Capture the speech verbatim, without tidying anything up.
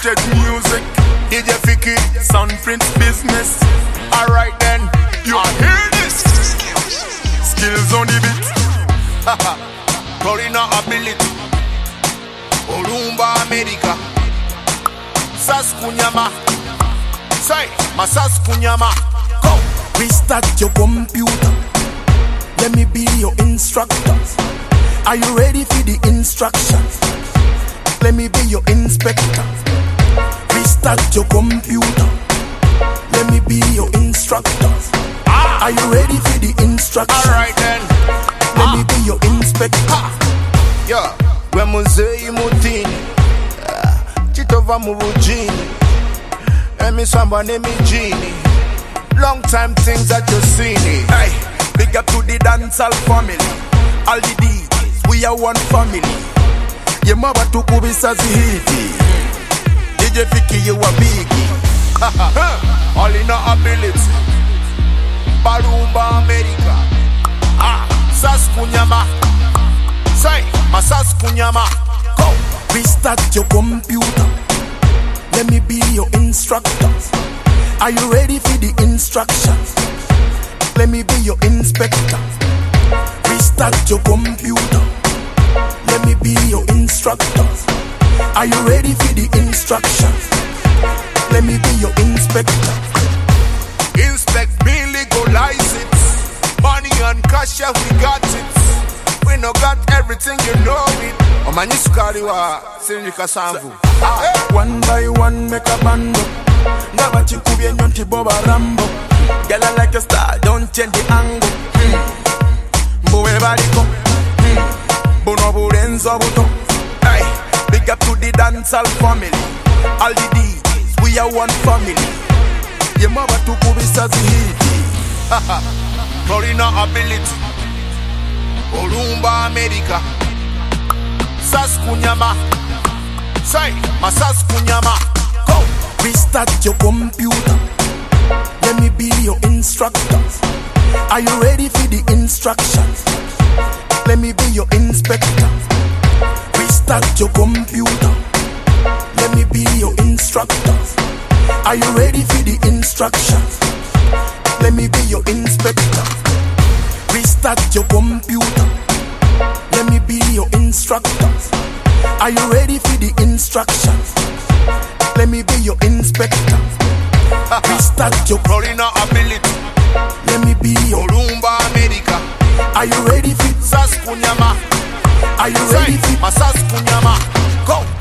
Heritage music. D J Ficky, Sound Prince business. Alright then, you hear this? Skills on the beat. Corina ability. Olumba America. Saskunyama. Say, my Saskunyama. Go. Restart your computer. Let me be your instructor. Are you ready for the instructions? Let me be your inspector. Restart your computer. Let me be your instructor. Ah. Are you ready for the instructions? Alright then. Let ah. me be your inspector. Yeah. When muzei mutini chitova mubujini emi samba nemi jini. Long time things that you seen it. Hey, big up to the dancehall family. All the D Js, we are one family. Ye maba tukubisa zihiti. D J Ficky, you a biggie. All in our ability. Barumba America. Ah, Saskunyama. Say, my Saskunyama. Go. Restart your computer. Let me be your instructor. Are you ready for the instructions? Let me be your inspector. Restart your computer. Let me be your instructor. Are you ready for the instructions? Let me be your inspector. Inspect me, legalize it. Money and cash, yeah, we got it. We no got everything, you know it. Omanyi sukari wa Sinjika Samvu. One by one make a bando. Ngaba chikubye nyonti boba rambo. Girl I like a star, don't change the angle. Mbuwe baliko. Bono burenzo buto. Hey, big up to the dancehall family. All the D Js, we are one family. Ye maba tukubisa zihiti. Corina ability. Olumba America. Saskunyama. Say, my Saskunyama. Go. Restart your computer. Let me be your instructor. Are you ready for the instructions? Let me be your inspector. Restart your computer. Let me be your instructor. Are you ready for the instructions? Let me be your inspector. Restart your computer. Let me be your instructor. Are you ready for the instructions? Let me be your inspector. Restart your Corina ability. Let me be your Olumba America. Are you ready for Saskunyama? Are you ready for my Saskunyama? Go.